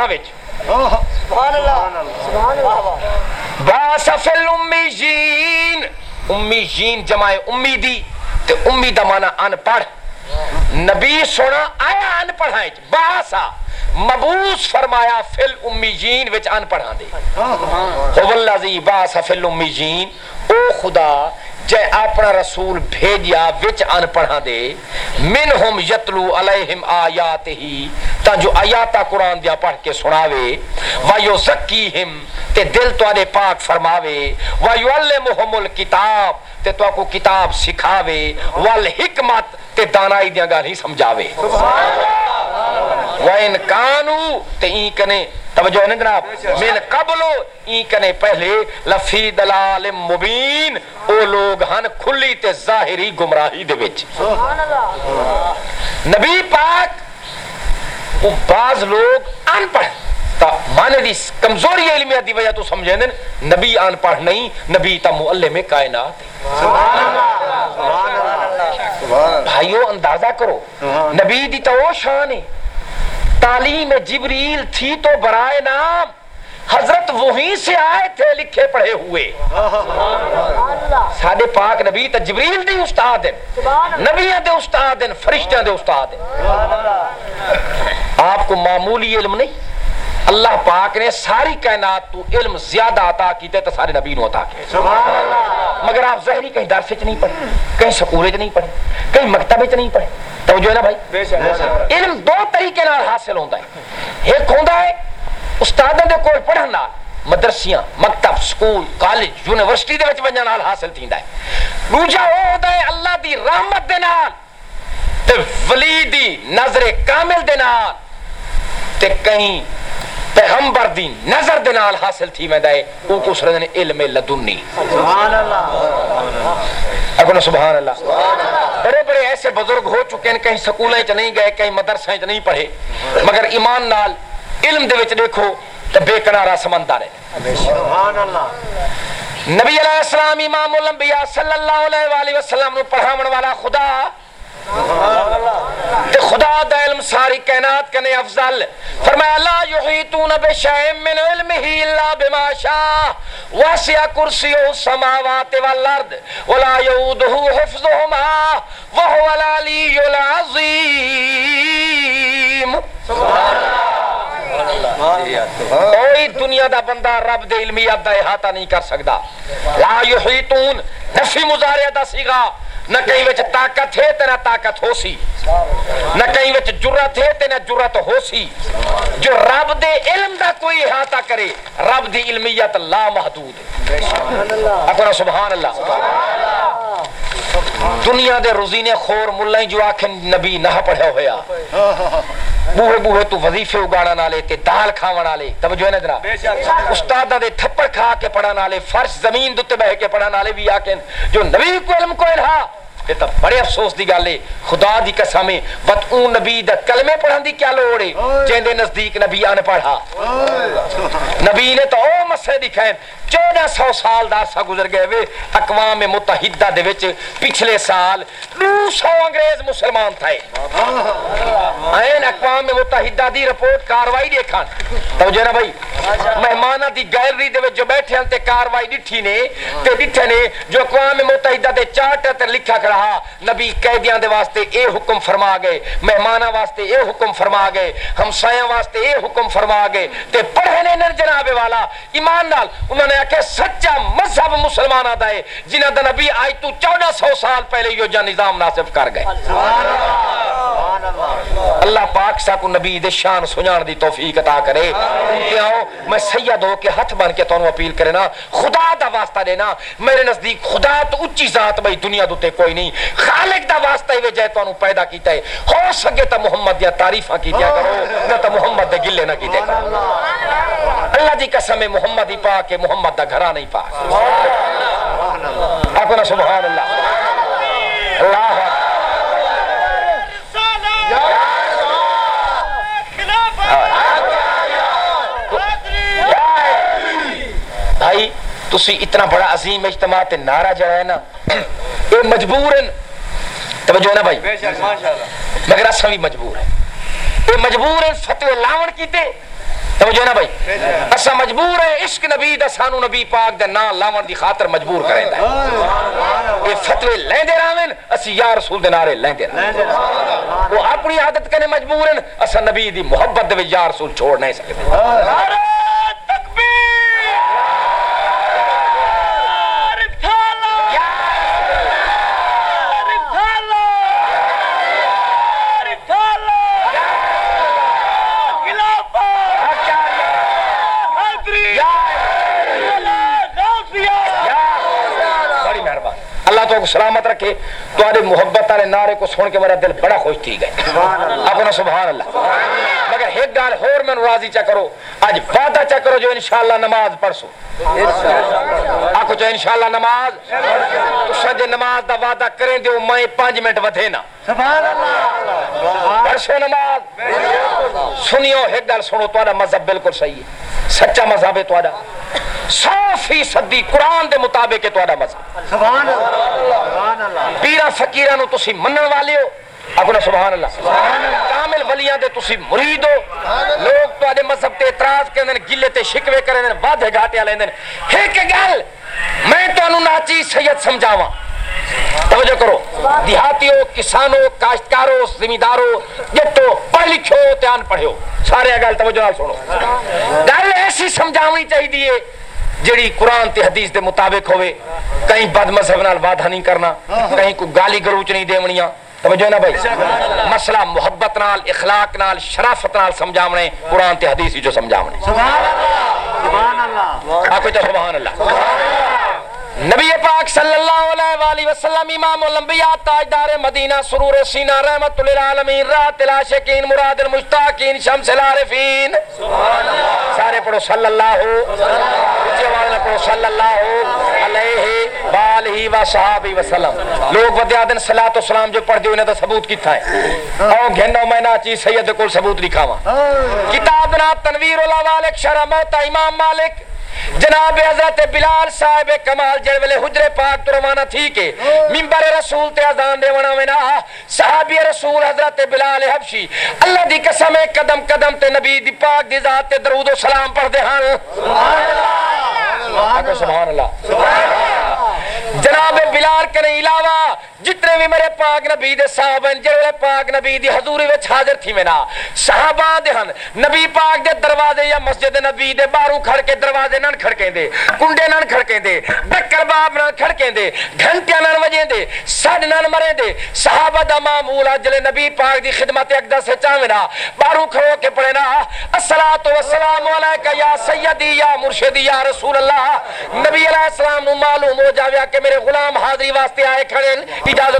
انپڑھاں وچ سبحان اللہ سبحان اللہ باسفل امیین امیین جمع امیدی تے امید دا معنی ان پڑھ نبی سونا آیا ان پڑھائیں باسا مبعوث فرمایا فل امیین وچ ان پڑھاں دے هو الذی باس فل امیین او خدا جے اپنا رسول بھیجیا وچ ان پڑھاں دے منہم یتلو علیہم آیاتہی تا جو آیات قرآن دیا پڑھ کے سناوے ویزکیہم تے دل تواڈے پاک فرماوے ویعلمہم الکتاب تے تو کو کتاب سکھاوے والحکمت تے دانائی دیاں گالی سمجھاوے وَإِن كَانُوا تے این کنے توجہ ہے نا جناب من قبلو این کنے پہلے لفی دلال مبین او لوگ ہن کھلی تے ظاہری گمراہی دے وچ نبی پاک وہ بعض لوگ ان پڑھ تا مانے دی کمزوری علمیت دی وجہ تو سمجھیں دن نبی ان پڑھ نہیں نبی تا معلم کائنات بھائیو اندازہ کرو نبی دی تو شان ہے تعلیم جبریل تھی تو برائے نام حضرت وہیں سے آئے تھے لکھے پڑھے ہوئے سادے پاک نبی تا جبریل دی استاد ہیں نبیاں دے استاد ہیں فرشتیاں دے استاد ہیں آپ کو معمولی علم نہیں اللہ پاک نے ساری کائنات تو علم زیادہ عطا کیتے تو سارے نبی نو عطا کیتے مگر آپ ظاہری کہیں درس وچ نہیں پڑھے کہیں سکول وچ نہیں پڑھے کہیں مکتب وچ نہیں پڑھے توجہ ہے نا بھائی علم دو طریقے نال حاصل ہوندا ہے ایک ہوندا ہے استاداں دے کول پڑھن نال مدرسیاں مکتب سکول کالج یونیورسٹی دے وچ ونجن نال حاصل تھیندا ہے دوجا او ہوندا ہے اللہ دی رحمت دے نال تے ولی دی نظر کامل دے نال تے کہیں پیغمبر دی نظر دے نال حاصل تھی ویندا ہے او کو سرنے علم لدنی سبحان اللہ اگو سبحان اللہ بڑے بڑے ایسے بزرگ ہو چکے ہیں کہیں سکولیں چ نہیں گئے کہیں مدرسیں چ نہیں پڑھے مگر ایمان نال علم دے وچ دیکھو تے بے کنارہ سمندر ہے سبحان اللہ نبی علیہ السلام امام الانبیاء صلی اللہ علیہ وآلہ وسلم نو پڑھاون والا خدا تے خدا دا علم ساری کائنات کنے افضل فرمایا لا یحیطون بشیء من علمہ الا بما شاء وسع کرسیہ السماوات والارض ولا یؤودہ حفظہما وهو العلی العظیم سبحان اللہ کوئی دنیا دا بندہ رب دے علمیت دا احاطہ نہیں کر سکتا لا یحیطون نفی مضارع دا صیغہ نہ کہیں وچ طاقت ہے تے نہ طاقت ہو سی نہ کہیں وچ جرت ہے تے نہ جرت ہو سی جو رب دے علم دا کوئی احاطہ کرے رب دی علمیت لا محدود ہے اپنا سبحان اللہ دنیا دے روزینے خور ملائیں جو آکھیں نبی نہ پڑھے ہویا بوہے بوہے تو وظیفے اگاڑا نالے تے دال کھاوا نالے توجہ ہے نا ذرا استاداں دے تھپڑ کھا کے پڑھا نالے فرش زمین دے بہ کے پڑھا نالے بھی آکھیں جو نبی کو علم کو الہا یہ تو بڑے افسوس دی گل ہے خدا دی قسم ہے وت اون نبی دا کلمے پڑھن دی کیا لوڑ ہے جیندے نزدیک نبی ان پڑھا نبی نے تو او مسئلے دکھائیں 1400 سال دا عرصہ گزر گئے وے اقوام متحدہ دے وچ پچھلے سال 200 انگریز مسلمان تھے این اقوام متحدہ دی رپورٹ کاروائی دیکھان توجہ نا بھائی مہمانہ دی گیلری دے وچ جو بیٹھے ہیں تے کاروائی ڈٹھی نے تے ڈٹھے نے جو اقوام متحدہ دے چارٹر تے لکھا رہا نبی قیدیاں دے واسطے اے حکم فرما گئے مہمانہ واسطے اے حکم فرما گئے ہمسایاں واسطے اے حکم فرما گئے تے پڑھنے نر جناب والا ایمان نال انہوں نے کہ سچا مذہب مسلمانہ دا ہے جنہ دا نبی آج تو 1400 سال پہلے یہ جو نظام ناصف کر گئے اللہ پاک سا کو نبی دے شان سنان دی توفیق عطا کرے کیا ہو میں سید ہو کے ہاتھ بن کے تانوں اپیل کرے نا خدا دا واسطہ دینا میرے نزدیک خدا تو اچھی ذات بھائی دنیا دوتے کوئی نہیں خالق دا واسطہ ہی جائے تو پیدا کیتا ہے ہو سکے تا محمد یا تعریفاں کی دیا کرو نہ تا محمد دے گلے نہ کیتے کرو اللہ دی قسم ہے محمد ہی پاک ہے محمد دا گھرا نہیں پاک اپنا سبحان اللہ اللہ بھائی تسی اتنا بڑا عظیم اجتماع تے نعرہ جڑا ہے نا اے مجبورن توجہ ہے نا بھائی مگر اساں بھی مجبور ہیں اے مجبورن فتوی لاون کیتے توجہ نا بھائی اسا مجبور ہے عشق نبی دا سانو نبی پاک دا نام لاون دی خاطر مجبور کریندا ہے یہ فتوی لیندے راویں اسی یا رسول دے نعرے لیندے راویں وہ اپنی عادت کنے مجبور ہیں اسا نبی دی محبت دے یا رسول چھوڑ نہیں سکتے نعرہ تکبیر اللہ تو سلامت رکھے تمہارے محبت والے نعرے کو سن کے میرا دل بڑا خوش تھی گئے اپنا سبحان اللہ مگر ایک گال اور میں راضی چا کرو آج وعدہ چا کرو جو انشاءاللہ نماز پڑھ سو آکو جو انشاءاللہ نماز تو سجے نماز دا وعدہ کریں دیو میں 5 منٹ ودھے نا سبحان اللہ پڑھ سو نماز سنیو ایک گال سنو تمہارا مذہب بالکل صحیح ہے سچا مذہب ہے تمہارا 100% قرآن دے مطابق ہے تمہارا مذہب سبحان اللہ پیرا فقیراں نو تسی منن والے ہو اپنا سبحان اللہ کامل ولیاں دے تسی مرید ہو لوگ تواڈے مذہب تے اعتراض کردے گلے تے شکوے کردے وعدے گھاٹے لیندے ایک گل میں تانوں ناچی سید سمجھاواں توجہ کرو دیہاتیوں کسانوں کاشتکاروں زمینداروں جتو پڑھ لکھو تے ان پڑھو سارے گل توجہ نال سنو گل ایسی سمجھاونی چاہیے جڑی قرآن تے حدیث دے مطابق ہوئے کہیں بد مذہب نال وعدہ نہیں کرنا کہیں کوئی گالی گلوچ نہیں دیونیاں توجہ نا بھائی مسئلہ محبت نال اخلاق نال شرافت نال سمجھاونے قرآن تے حدیث جو سمجھاونے سبحان اللہ سبحان اللہ آکو تو سبحان اللہ نبی پاک صلی اللہ علیہ وآلہ وسلم امام الانبیاء تاجدار مدینہ سرور سینہ رحمت للعالمین راحت العاشقین مراد المشتاقین شمس العارفین سارے پڑھو صلی اللہ پڑھو صلی اللہ علیہ وآلہ وصحابہ وسلم لوگ ودیادن صلاۃ و سلام جو پڑھ دیو انہیں تو ثبوت کیتا ہے او گھنو میں ناچی سید کول ثبوت لکھاواں کتاب جناب تنویر الاوالق شرح موتا امام مالک جناب حضرت بلال صاحب کمال جڑ ویلے حجرے پاک تو روانہ تھی کہ منبر رسول تے اذان دے ونا وینا صحابی رسول حضرت بلال حبشی اللہ دی قسم قدم قدم تے نبی دی پاک دی ذات تے درود و سلام پڑھ دے ہن سبحان اللہ سبحان اللہ جناب بلال کے علاوہ جتنے بھی میرے پاک نبی دے صحابہ ہیں جڑے پاک نبی دی حضوری وچ حاضر تھی میں نا صحابہ دے ہن نبی پاک دے دروازے یا مسجد نبی دے باہروں کھڑ کے دروازے نن کھڑکیں دے کنڈے نن کھڑکیں دے ڈکر باب نن کھڑکیں دے گھنٹیاں نن وجیں دے سڈ نن مرے دے صحابہ دا معمول جلے نبی پاک دی خدمت اقدس چاویں نا باہروں کھڑو کے پڑھے نا الصلاۃ والسلام علیکہ یا سیدی یا مرشدی یا رسول اللہ نبی علیہ السلام نو معلوم ہو جاویا کہ میرے غلام حاضری واسطے آئے کھڑے اجازت